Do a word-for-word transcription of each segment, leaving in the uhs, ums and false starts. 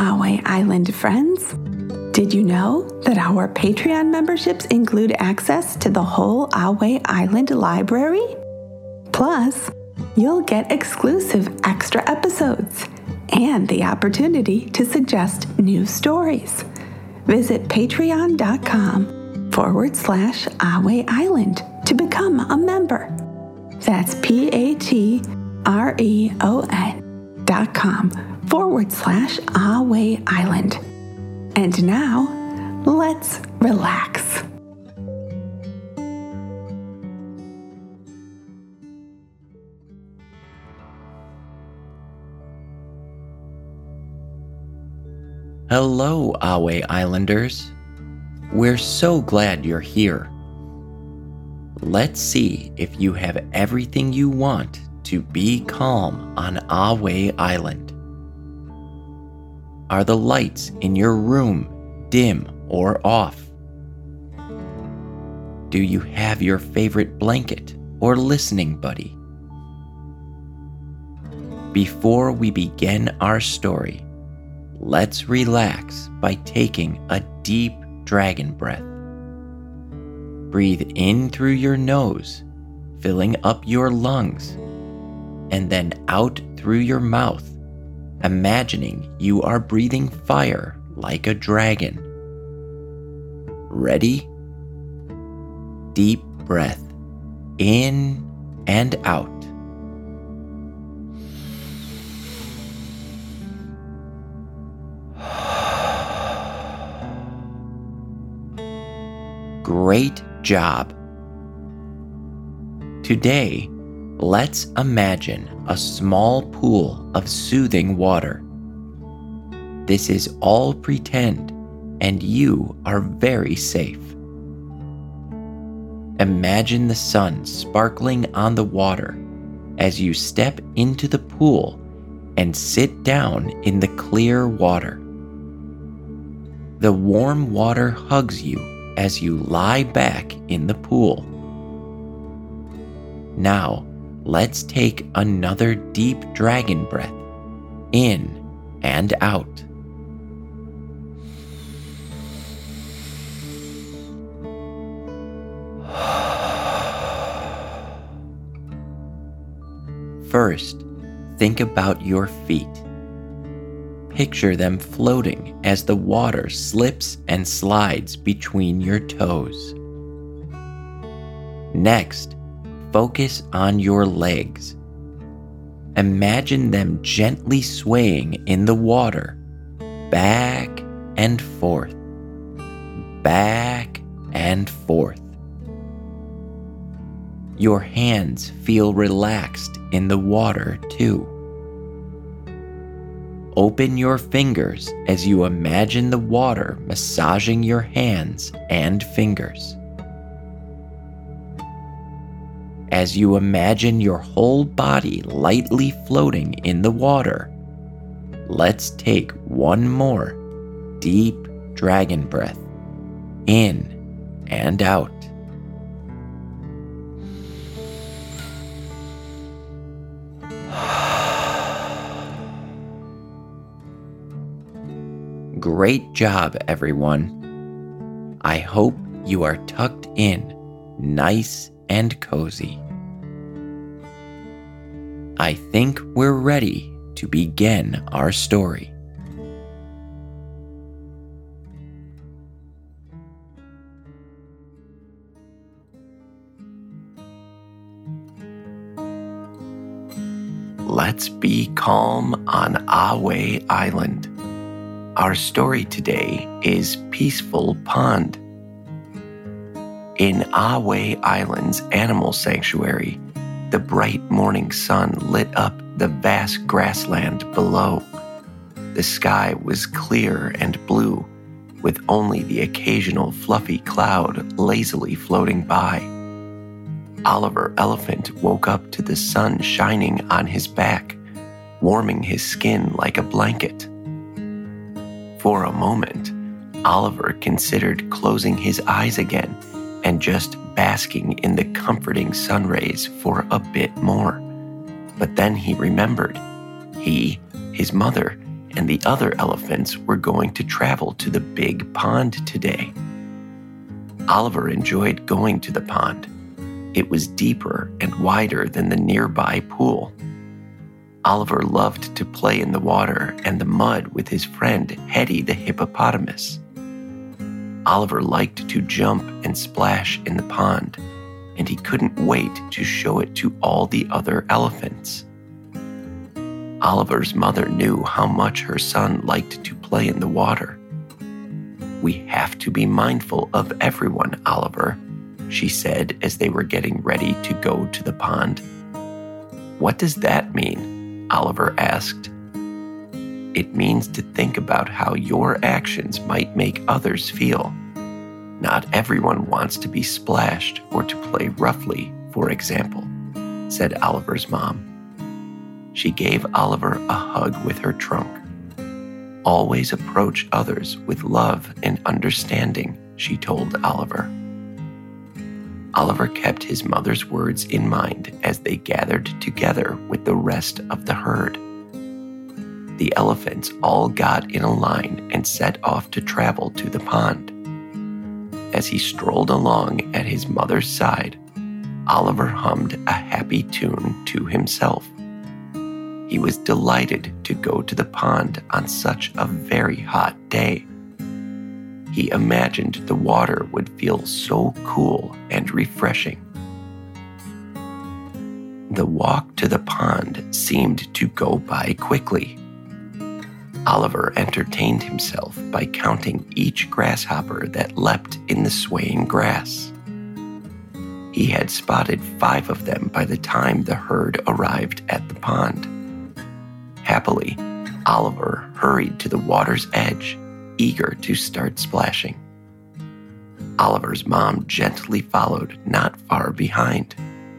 Ahway Island friends. Did you know that our Patreon memberships include access to the whole Ahway Island library? Plus, you'll get exclusive extra episodes and the opportunity to suggest new stories. Visit patreon.com forward slash Ahway Island to become a member. That's P-A-T-R-E-O-N dot com forward slash Ahway Island. And now, let's relax. Hello, Ahway Islanders. We're so glad you're here. Let's see if you have everything you want to be calm on Ahway Island. Are the lights in your room dim or off? Do you have your favorite blanket or listening buddy? Before we begin our story, let's relax by taking a deep dragon breath. Breathe in through your nose, filling up your lungs, and then out through your mouth, imagining you are breathing fire like a dragon. Ready? Deep breath in and out. Great job. Today, let's imagine a small pool of soothing water. This is all pretend, and you are very safe. Imagine the sun sparkling on the water as you step into the pool and sit down in the clear water. The warm water hugs you as you lie back in the pool. Now, let's take another deep dragon breath in and out. First, think about your feet. Picture them floating as the water slips and slides between your toes. Next, focus on your legs. Imagine them gently swaying in the water, back and forth, back and forth. Your hands feel relaxed in the water too. Open your fingers as you imagine the water massaging your hands and fingers. As you imagine your whole body lightly floating in the water, let's take one more deep dragon breath in and out. Great job, everyone. I hope you are tucked in, nice and cozy. I think we're ready to begin our story. Let's be calm on Ahway Island. Our story today is Peaceful Pond. In Ahway Island's animal sanctuary, the bright morning sun lit up the vast grassland below. The sky was clear and blue, with only the occasional fluffy cloud lazily floating by. Oliver Elephant woke up to the sun shining on his back, warming his skin like a blanket. For a moment, Oliver considered closing his eyes again and just basking in the comforting sun rays for a bit more. But then he remembered he, his mother, and the other elephants were going to travel to the big pond today. Oliver enjoyed going to the pond. It was deeper and wider than the nearby pool. Oliver loved to play in the water and the mud with his friend Hetty the hippopotamus. Oliver liked to jump and splash in the pond, and he couldn't wait to show it to all the other elephants. Oliver's mother knew how much her son liked to play in the water. "We have to be mindful of everyone, Oliver," she said as they were getting ready to go to the pond. "What does that mean?" Oliver asked. "It means to think about how your actions might make others feel. Not everyone wants to be splashed or to play roughly, for example," said Oliver's mom. She gave Oliver a hug with her trunk. "Always approach others with love and understanding," she told Oliver. Oliver kept his mother's words in mind as they gathered together with the rest of the herd. The elephants all got in a line and set off to travel to the pond. As he strolled along at his mother's side, Oliver hummed a happy tune to himself. He was delighted to go to the pond on such a very hot day. He imagined the water would feel so cool and refreshing. The walk to the pond seemed to go by quickly. Oliver entertained himself by counting each grasshopper that leapt in the swaying grass. He had spotted five of them by the time the herd arrived at the pond. Happily, Oliver hurried to the water's edge, eager to start splashing. Oliver's mom gently followed not far behind.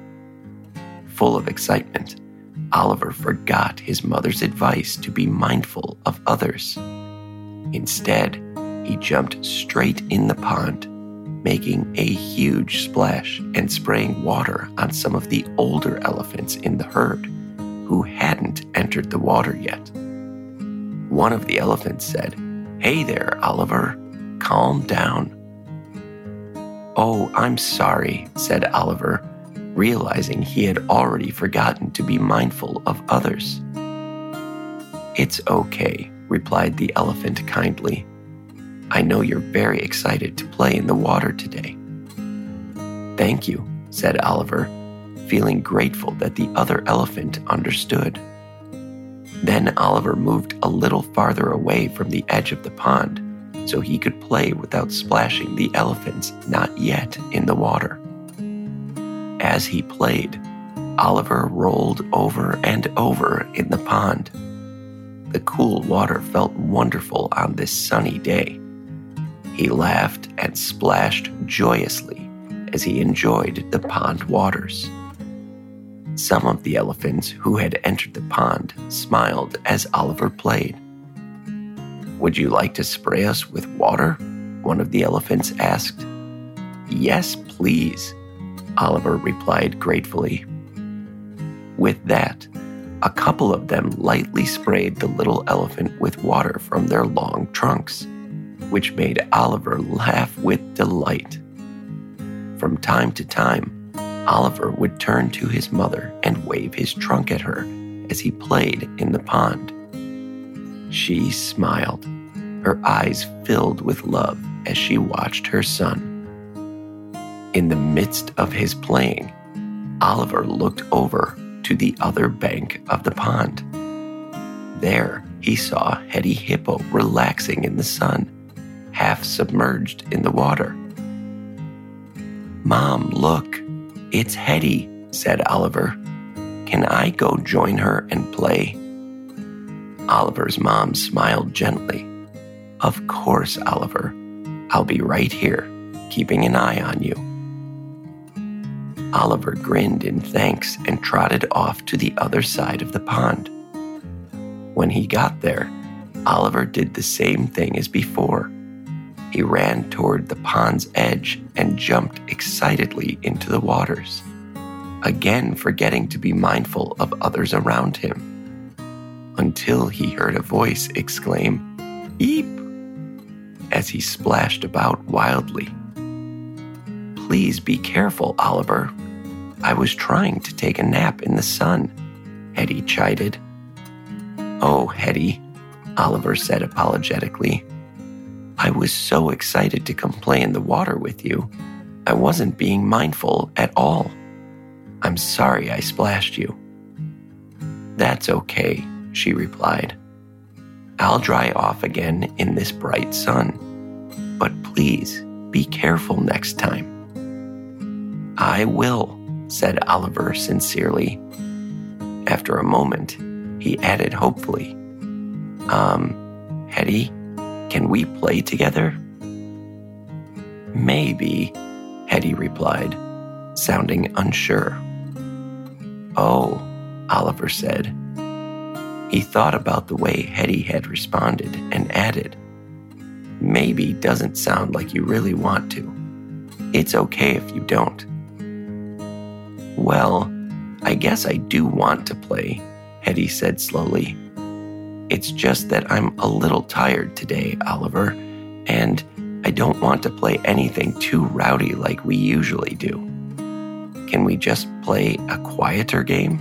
Full of excitement, Oliver forgot his mother's advice to be mindful of others. Instead, he jumped straight in the pond, making a huge splash and spraying water on some of the older elephants in the herd who hadn't entered the water yet. One of the elephants said, "Hey there, Oliver, calm down." "Oh, I'm sorry," said Oliver, realizing he had already forgotten to be mindful of others. "It's okay," replied the elephant kindly. "I know you're very excited to play in the water today." "Thank you," said Oliver, feeling grateful that the other elephant understood. Then Oliver moved a little farther away from the edge of the pond so he could play without splashing the elephants not yet in the water. As he played, Oliver rolled over and over in the pond. The cool water felt wonderful on this sunny day. He laughed and splashed joyously as he enjoyed the pond waters. Some of the elephants who had entered the pond smiled as Oliver played. "Would you like to spray us with water?" one of the elephants asked. "Yes, please," Oliver replied gratefully. With that, a couple of them lightly sprayed the little elephant with water from their long trunks, which made Oliver laugh with delight. From time to time, Oliver would turn to his mother and wave his trunk at her as he played in the pond. She smiled, her eyes filled with love as she watched her son. In the midst of his playing, Oliver looked over to the other bank of the pond. There, he saw Hetty Hippo relaxing in the sun, half submerged in the water. "Mom, look, it's Hetty," said Oliver. "Can I go join her and play?" Oliver's mom smiled gently. "Of course, Oliver. I'll be right here, keeping an eye on you." Oliver grinned in thanks and trotted off to the other side of the pond. When he got there, Oliver did the same thing as before. He ran toward the pond's edge and jumped excitedly into the waters, again forgetting to be mindful of others around him. until he heard a voice exclaim, "Eep!" as he splashed about wildly. "Please be careful, Oliver. I was trying to take a nap in the sun," Hetty chided. "Oh, Hetty," Oliver said apologetically. "I was so excited to come play in the water with you. I wasn't being mindful at all. I'm sorry I splashed you." "That's okay," she replied. "I'll dry off again in this bright sun. But please be careful next time." "I will," said Oliver sincerely. After a moment, he added hopefully, Um, Hetty, can we play together?" "Maybe," Hetty replied, sounding unsure. "Oh," Oliver said. He thought about the way Hetty had responded and added, "Maybe doesn't sound like you really want to. It's okay if you don't." "Well, I guess I do want to play," Hetty said slowly. "It's just that I'm a little tired today, Oliver, and I don't want to play anything too rowdy like we usually do. Can we just play a quieter game?"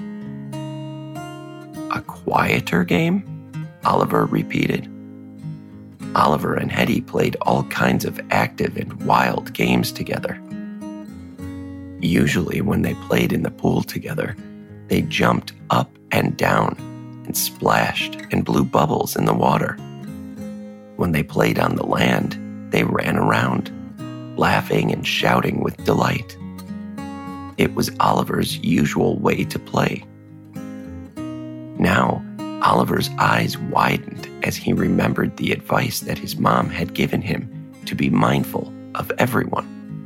"A quieter game?" Oliver repeated. Oliver and Hetty played all kinds of active and wild games together. Usually when they played in the pool together, they jumped up and down and splashed and blew bubbles in the water. When they played on the land, they ran around, laughing and shouting with delight. It was Oliver's usual way to play. Now, Oliver's eyes widened as he remembered the advice that his mom had given him to be mindful of everyone.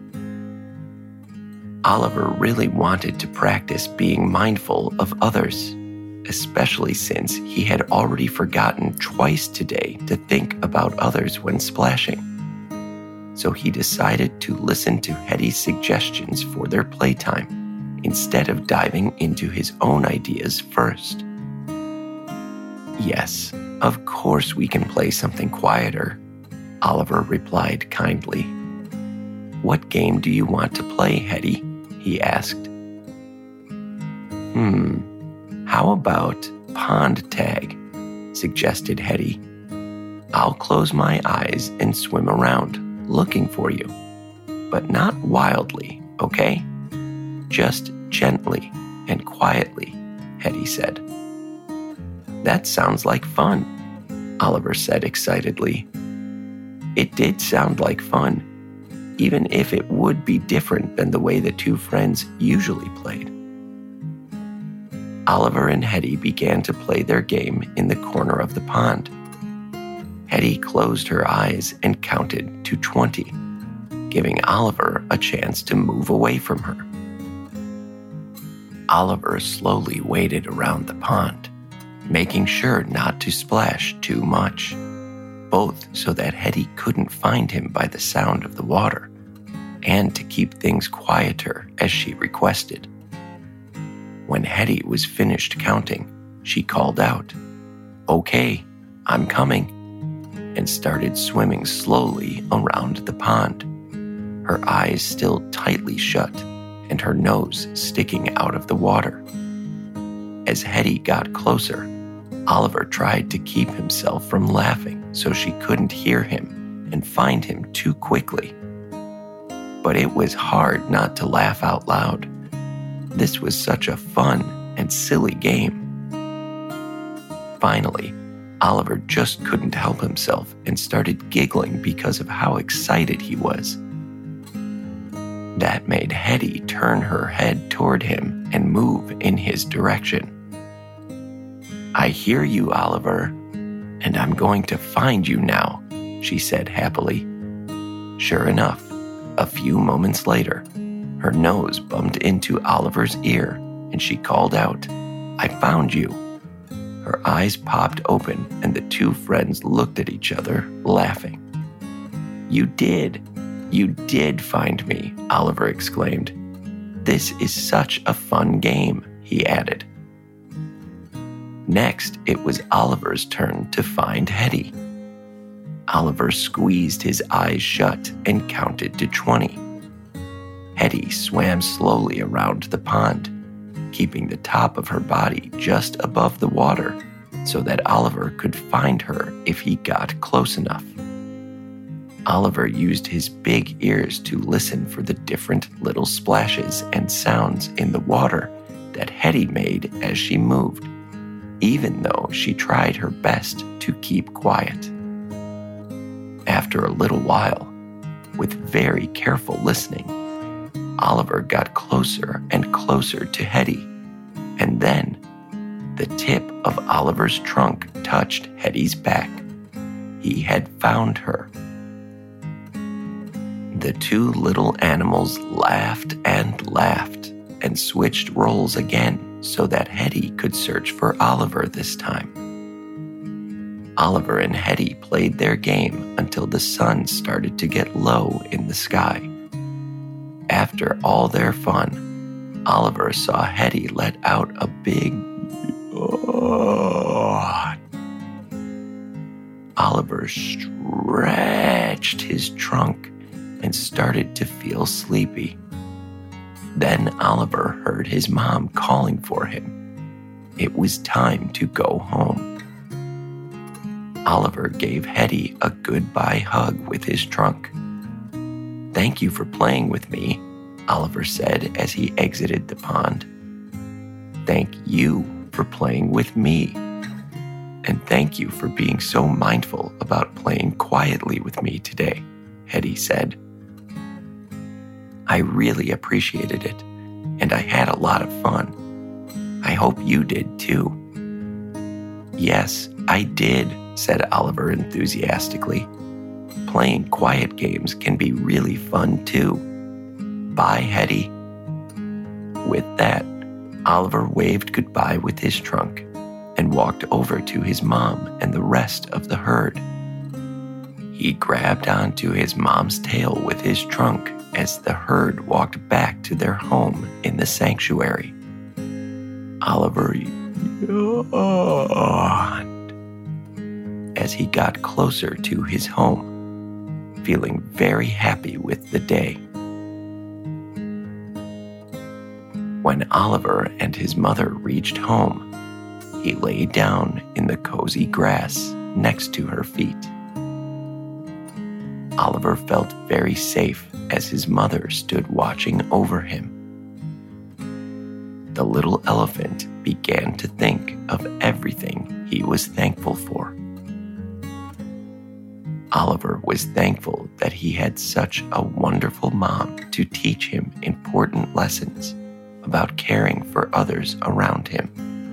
Oliver really wanted to practice being mindful of others, especially since he had already forgotten twice today to think about others when splashing. So he decided to listen to Hetty's suggestions for their playtime instead of diving into his own ideas first. "Yes, of course we can play something quieter," Oliver replied kindly. "What game do you want to play, Hetty?" he asked. Hmm, how about pond tag?" suggested Hetty. "I'll close my eyes and swim around, looking for you, but not wildly, okay? Just gently and quietly," Hetty said. "That sounds like fun," Oliver said excitedly. It did sound like fun, even if it would be different than the way the two friends usually played. Oliver and Hetty began to play their game in the corner of the pond. Hetty closed her eyes and counted to twenty, giving Oliver a chance to move away from her. Oliver slowly waded around the pond, making sure not to splash too much, both so that Hetty couldn't find him by the sound of the water, and to keep things quieter as she requested. When Hetty was finished counting, she called out, "Okay, I'm coming," and started swimming slowly around the pond, her eyes still tightly shut and her nose sticking out of the water. As Hetty got closer, Oliver tried to keep himself from laughing so she couldn't hear him and find him too quickly. But it was hard not to laugh out loud. This was such a fun and silly game. Finally, Oliver just couldn't help himself and started giggling because of how excited he was. That made Hetty turn her head toward him and move in his direction. "I hear you, Oliver, and I'm going to find you now," she said happily. Sure enough, a few moments later, her nose bumped into Oliver's ear and she called out, "I found you." Her eyes popped open and the two friends looked at each other, laughing. "You did. You did find me," Oliver exclaimed. "This is such a fun game," he added. Next, it was Oliver's turn to find Hetty. Oliver squeezed his eyes shut and counted to twenty. Hetty swam slowly around the pond, keeping the top of her body just above the water so that Oliver could find her if he got close enough. Oliver used his big ears to listen for the different little splashes and sounds in the water that Hetty made as she moved, even though she tried her best to keep quiet. After a little while, with very careful listening, Oliver got closer and closer to Hetty, and then the tip of Oliver's trunk touched Hetty's back. He had found her. The two little animals laughed and laughed and switched roles again so that Hetty could search for Oliver this time. Oliver and Hetty played their game until the sun started to get low in the sky. After all their fun, Oliver saw Hetty let out a big yawn. Oliver stretched his trunk and started to feel sleepy. Then Oliver heard his mom calling for him. It was time to go home. Oliver gave Hetty a goodbye hug with his trunk. "Thank you for playing with me," Oliver said as he exited the pond. "Thank you for playing with me. And thank you for being so mindful about playing quietly with me today," Hetty said. "I really appreciated it, and I had a lot of fun. I hope you did too." "Yes, I did," said Oliver enthusiastically. "Playing quiet games can be really fun too. Bye, Hetty." With that, Oliver waved goodbye with his trunk and walked over to his mom and the rest of the herd. He grabbed onto his mom's tail with his trunk as the herd walked back to their home in the sanctuary. Oliver yawned as he got closer to his home, feeling very happy with the day. When Oliver and his mother reached home, he lay down in the cozy grass next to her feet. Oliver felt very safe as his mother stood watching over him. The little elephant began to think of everything he was thankful for. Oliver was thankful that he had such a wonderful mom to teach him important lessons about caring for others around him.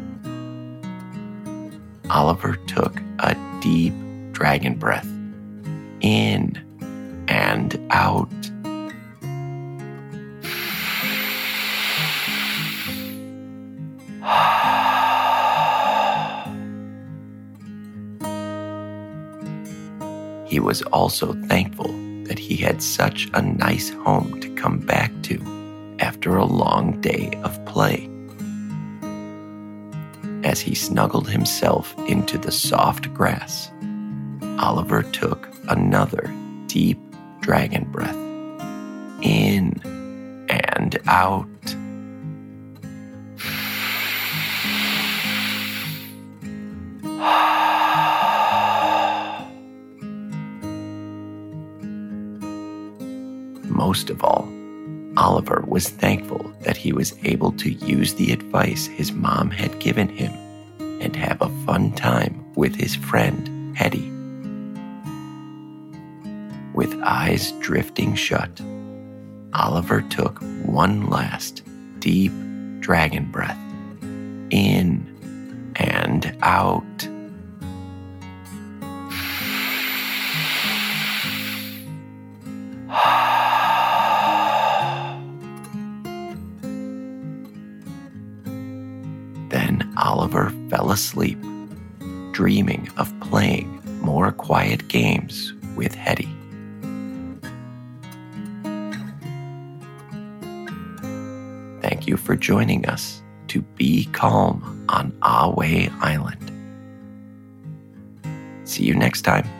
Oliver took a deep dragon breath, in and out. He was also thankful that he had such a nice home to come back to after a long day of play. As he snuggled himself into the soft grass, Oliver took another deep dragon breath, in and out. Most of all, Oliver was thankful that he was able to use the advice his mom had given him and have a fun time with his friend, Hetty. With eyes drifting shut, Oliver took one last deep dragon breath, in and out. Then Oliver fell asleep, dreaming of playing more quiet games with Hetty. Thank you for joining us to Be Calm on Our Ahway Island. See you next time.